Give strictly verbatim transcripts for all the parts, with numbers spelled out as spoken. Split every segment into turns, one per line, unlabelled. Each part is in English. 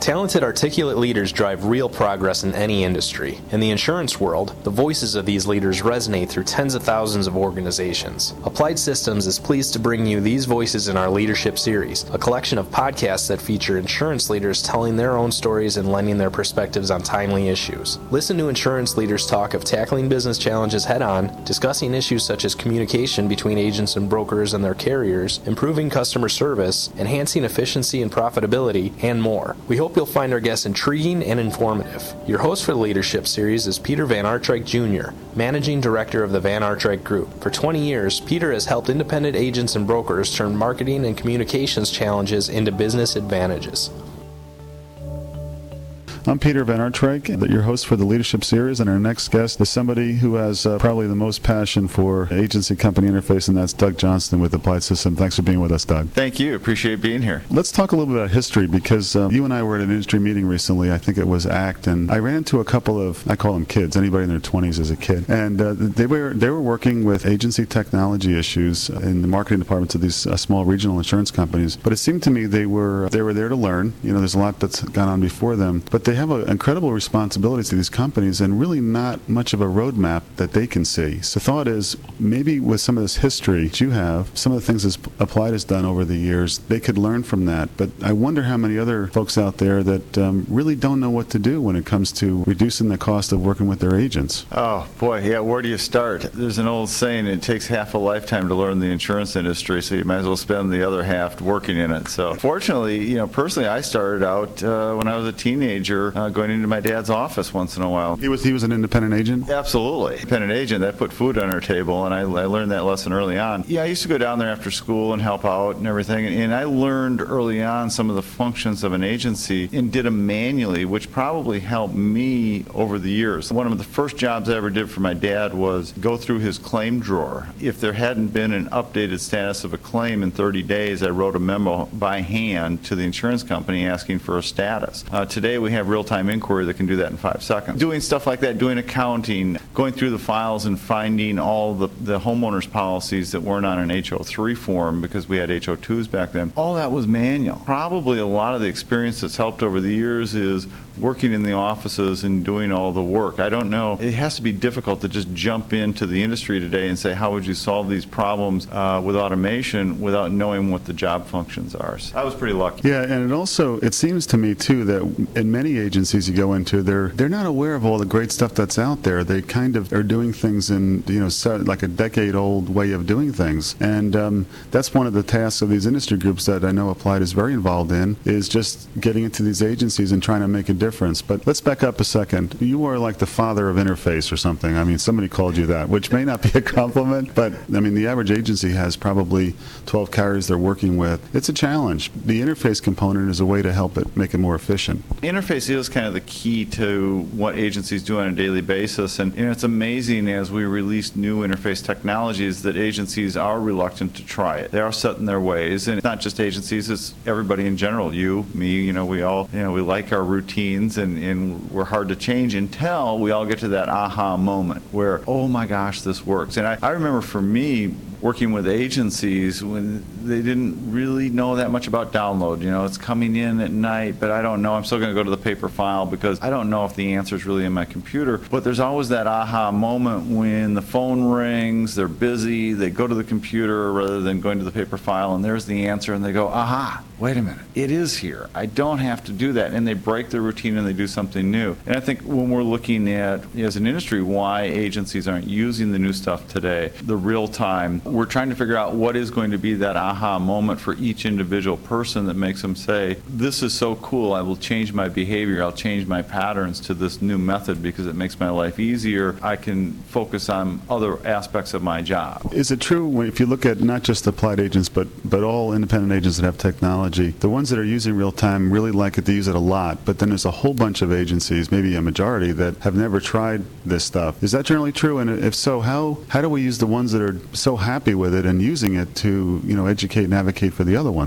Talented, articulate leaders drive real progress in any industry. In the insurance world, the voices of these leaders resonate through tens of thousands of organizations. Applied Systems is pleased to bring you these voices in our Leadership Series, a collection of podcasts that feature insurance leaders telling their own stories and lending their perspectives on timely issues. Listen to insurance leaders talk of tackling business challenges head-on, discussing issues such as communication between agents and brokers and their carriers, improving customer service, enhancing efficiency and profitability, and more. We hope you'll find our guests intriguing and informative. Your host for the Leadership Series is Peter Van Artryk Junior, Managing Director of the Van Artryk Group. For twenty years, Peter has helped independent agents and brokers turn marketing and communications challenges into business advantages.
I'm Peter Van Artryk, your host for the Leadership Series, and our next guest is somebody who has uh, probably the most passion for agency-company interface, and that's Doug Johnston with Applied Systems. Thanks for being with us, Doug.
Thank you. Appreciate being here.
Let's talk a little bit about history, because uh, you and I were at an industry meeting recently. I think it was ACT, and I ran into a couple of, I call them kids, anybody in their twenties is a kid, and uh, they were they were working with agency technology issues in the marketing departments of these uh, small regional insurance companies. But it seemed to me they were they were there to learn. You know, there's a lot that's gone on before them, but they have an incredible responsibility to these companies and really not much of a roadmap that they can see. So the thought is, maybe with some of this history that you have, some of the things that Applied has done over the years, they could learn from that. But I wonder how many other folks out there that um, really don't know what to do when it comes to reducing the cost of working with their agents.
Oh, boy, yeah, where do you start? There's an old saying, it takes half a lifetime to learn the insurance industry, so you might as well spend the other half working in it. So fortunately, you know, personally, I started out uh, when I was a teenager uh, going into my dad's office once in a while.
He was he was an independent agent?
Absolutely. Independent agent, that put food on our table, and I, I learned that lesson early on. Yeah, I used to go down there after school and help out and everything, and, and I learned early on some of the functions of an agency and did them manually, which probably helped me over the years. One of the first jobs I ever did for my dad was go through his claim drawer. If there hadn't been an updated status of a claim in thirty days, I wrote a memo by hand to the insurance company asking for a status. Uh, today we have real-time inquiry that can do that in five seconds. Doing stuff like that, doing accounting, going through the files and finding all the, the homeowners policies that weren't on an H O three form because we had H O twos back then, all that was manual. Probably a lot of the experience that's helped over the years is working in the offices and doing all the work. I don't know. It has to be difficult to just jump into the industry today and say, how would you solve these problems uh, with automation without knowing what the job functions are? So I was pretty lucky.
Yeah, and it also, it seems to me, too, that in many agencies you go into, they're they're not aware of all the great stuff that's out there. They kind of are doing things in, you know, like a decade-old way of doing things. And um, that's one of the tasks of these industry groups that I know Applied is very involved in, is just getting into these agencies and trying to make a difference. But let's back up a second. You are like the father of interface or something. I mean, somebody called you that, which may not be a compliment, but I mean, the average agency has probably twelve carriers they're working with. It's a challenge. The interface component is a way to help it make it more efficient.
Interface is kind of the key to what agencies do on a daily basis, and you know, it's amazing as we release new interface technologies that agencies are reluctant to try it. They are set in their ways, and it's not just agencies, it's everybody in general. You, me, you know, we all, you know, we like our routines, and, and we're hard to change until we all get to that aha moment where, oh my gosh, this works. And I, I remember for me, working with agencies when they didn't really know that much about download. You know, it's coming in at night, but I don't know. I'm still going to go to the paper file because I don't know if the answer is really in my computer. But there's always that aha moment when the phone rings, they're busy, they go to the computer rather than going to the paper file, and there's the answer, and they go, aha, wait a minute, it is here. I don't have to do that. And they break their routine and they do something new. And I think when we're looking at, as an industry, why agencies aren't using the new stuff today, the real time, we're trying to figure out what is going to be that aha moment for each individual person that makes them say, this is so cool, I will change my behavior, I'll change my patterns to this new method because it makes my life easier. I can focus on other aspects of my job.
Is it true, if you look at not just applied agents, but, but all independent agents that have technology, the ones that are using real time really like it, they use it a lot, but then there's a whole bunch of agencies, maybe a majority, that have never tried this stuff. Is that generally true? And if so, how, how do we use the ones that are so happy with it and using it to, you know, educate and advocate for the other ones?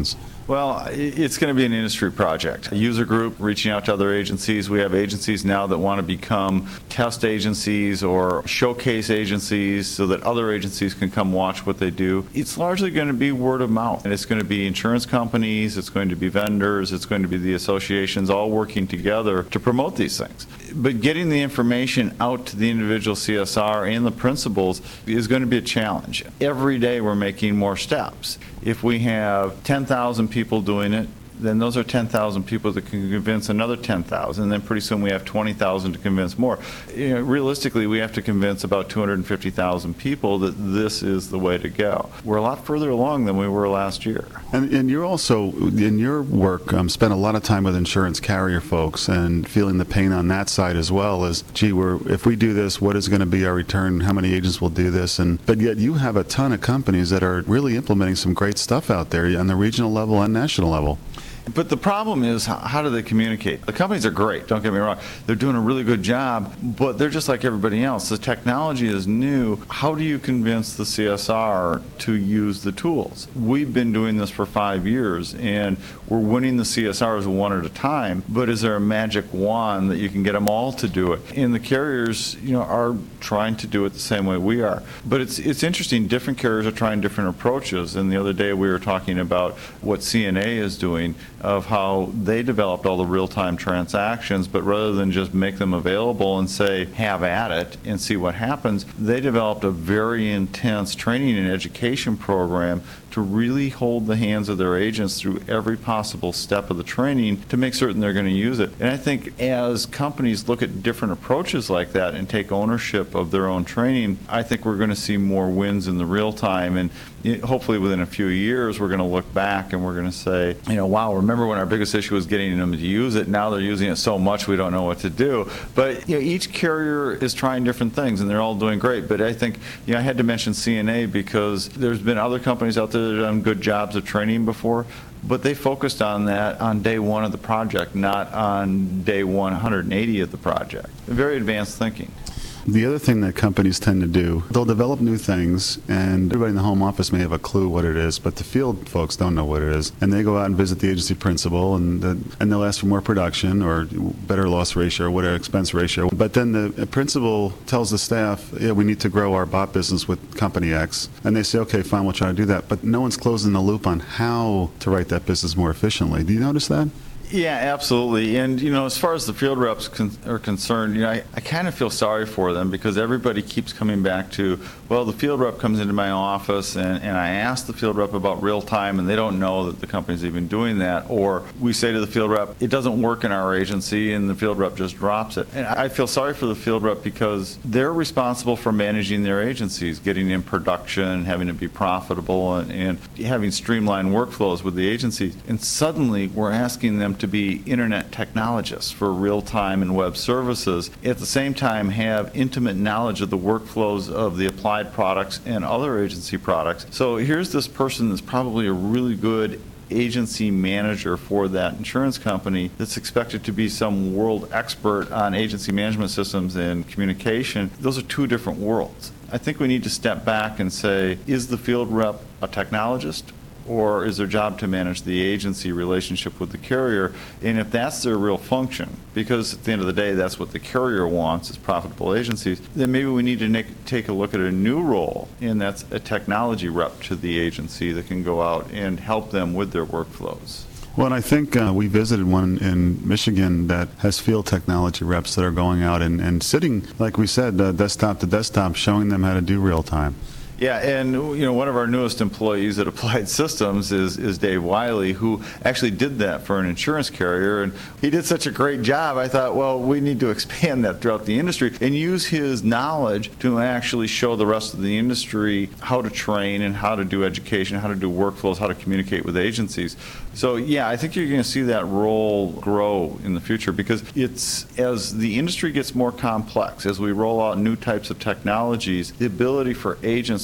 Well, it's going to be an industry project. A user group reaching out to other agencies. We have agencies now that want to become test agencies or showcase agencies so that other agencies can come watch what they do. It's largely going to be word of mouth. And it's going to be insurance companies, it's going to be vendors, it's going to be the associations all working together to promote these things. But getting the information out to the individual C S R and the principals is going to be a challenge. Every day we're making more steps. If we have ten thousand people doing it, then those are ten thousand people that can convince another ten thousand, and then pretty soon we have twenty thousand to convince more. You know, realistically, we have to convince about two hundred fifty thousand people that this is the way to go. We're a lot further along than we were last year.
And, and you're also, in your work, um, spent a lot of time with insurance carrier folks and feeling the pain on that side as well as, gee, we're, if we do this, what is going to be our return? How many agents will do this? And But yet you have a ton of companies that are really implementing some great stuff out there on the regional level and national level.
But the problem is, how, how do they communicate? The companies are great, don't get me wrong. They're doing a really good job, but they're just like everybody else. The technology is new. How do you convince the C S R to use the tools? We've been doing this for five years, and we're winning the C S Rs one at a time, but is there a magic wand that you can get them all to do it? And the carriers, you know, are trying to do it the same way we are. But it's, it's interesting, different carriers are trying different approaches, and the other day we were talking about what C N A is doing, of how they developed all the real-time transactions, but rather than just make them available and say, have at it and see what happens, they developed a very intense training and education program to really hold the hands of their agents through every possible step of the training to make certain they're going to use it. And I think as companies look at different approaches like that and take ownership of their own training, I think we're going to see more wins in the real time. And hopefully within a few years, we're going to look back and we're going to say, you know, wow, remember when our biggest issue was getting them to use it? Now they're using it so much we don't know what to do. But you know, each carrier is trying different things, and they're all doing great. But I think, you know, I had to mention C N A because there's been other companies out there that have done good jobs of training before, but they focused on that on day one of the project, not on day one hundred eighty of the project. Very advanced thinking.
The other thing that companies tend to do, they'll develop new things, and everybody in the home office may have a clue what it is, but the field folks don't know what it is. And they go out and visit the agency principal, and the, and they'll ask for more production or better loss ratio or whatever expense ratio. But then the principal tells the staff, yeah, we need to grow our bot business with company X. And they say, okay, fine, we'll try to do that. But no one's closing the loop on how to write that business more efficiently. Do you notice that?
Yeah, absolutely. And, you know, as far as the field reps con- are concerned, you know, I, I kind of feel sorry for them because everybody keeps coming back to, well, the field rep comes into my office and, and I ask the field rep about real time and they don't know that the company's even doing that. Or we say to the field rep, it doesn't work in our agency, and the field rep just drops it. And I feel sorry for the field rep because they're responsible for managing their agencies, getting in production, having it be profitable, and, and having streamlined workflows with the agencies. And suddenly we're asking them to be internet technologists for real-time and web services, at the same time have intimate knowledge of the workflows of the applied products and other agency products. So here's this person that's probably a really good agency manager for that insurance company that's expected to be some world expert on agency management systems and communication. Those are two different worlds. I think we need to step back and say, is the field rep a technologist? Or is their job to manage the agency relationship with the carrier? And if that's their real function, because at the end of the day, that's what the carrier wants is profitable agencies, then maybe we need to make, take a look at a new role, and that's a technology rep to the agency that can go out and help them with their workflows.
Well, and I think uh, we visited one in Michigan that has field technology reps that are going out and, and sitting, like we said, uh, desktop to desktop, showing them how to do real time.
Yeah, and you know, one of our newest employees at Applied Systems is, is Dave Wiley, who actually did that for an insurance carrier, and he did such a great job. I thought, well, we need to expand that throughout the industry and use his knowledge to actually show the rest of the industry how to train and how to do education, how to do workflows, how to communicate with agencies. So yeah, I think you're going to see that role grow in the future because it's, as the industry gets more complex, as we roll out new types of technologies, the ability for agents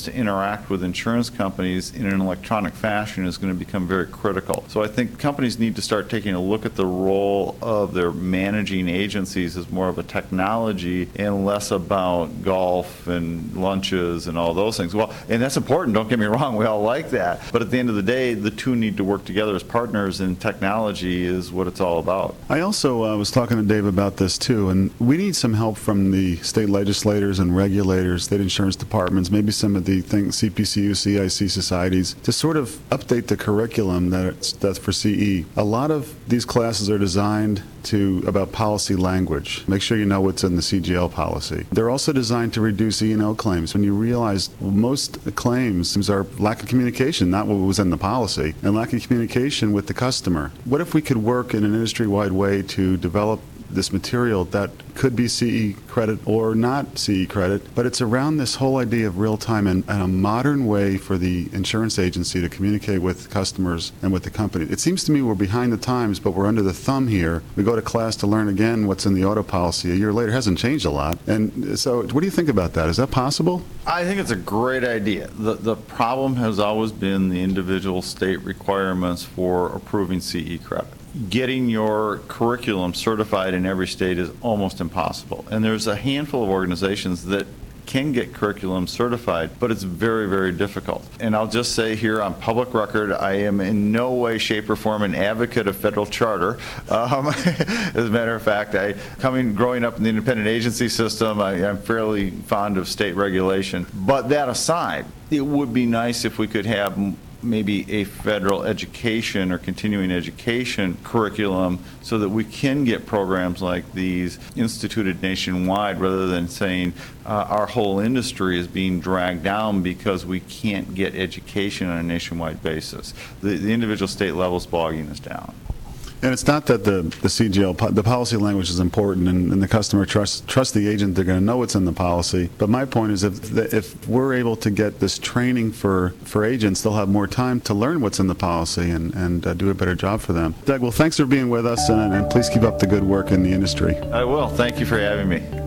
agents to interact with insurance companies in an electronic fashion is going to become very critical. So I think companies need to start taking a look at the role of their managing agencies as more of a technology and less about golf and lunches and all those things. Well, and that's important, don't get me wrong, we all like that. But at the end of the day, the two need to work together as partners, and technology is what it's all about.
I also uh, was talking to Dave about this too, and we need some help from the state legislators and regulators, state insurance departments, maybe some of the things, C P C U, C I C societies, to sort of update the curriculum that it's, that's for C E. A lot of these classes are designed to about policy language. Make sure you know what's in the C G L policy. They're also designed to reduce E and O claims. When you realize most claims are lack of communication, not what was in the policy, and lack of communication with the customer. What if we could work in an industry-wide way to develop this material that could be C E credit or not C E credit, but it's around this whole idea of real time and, and a modern way for the insurance agency to communicate with customers and with the company. It seems to me we're behind the times, but we're under the thumb here. We go to class to learn again what's in the auto policy. A year later, it hasn't changed a lot. And so what do you think about that? Is that possible?
I think it's a great idea. The, the problem has always been the individual state requirements for approving C E credit. Getting your curriculum certified in every state is almost impossible. And there's a handful of organizations that can get curriculum certified, but it's very, very difficult. And I'll just say here on public record, I am in no way, shape, or form an advocate of federal charter. Um, as a matter of fact, I, coming, growing up in the independent agency system, I, I'm fairly fond of state regulation. But that aside, it would be nice if we could have maybe a federal education or continuing education curriculum so that we can get programs like these instituted nationwide, rather than saying uh, our whole industry is being dragged down because we can't get education on a nationwide basis. The, the individual state level is bogging us down.
And it's not that the, the C G L, the policy language is important, and, and the customer trusts trust the agent, they're going to know what's in the policy. But my point is, if the, if we're able to get this training for, for agents, they'll have more time to learn what's in the policy and, and uh, do a better job for them. Doug, well, thanks for being with us, and, and please keep up the good work in the industry.
I will. Thank you for having me.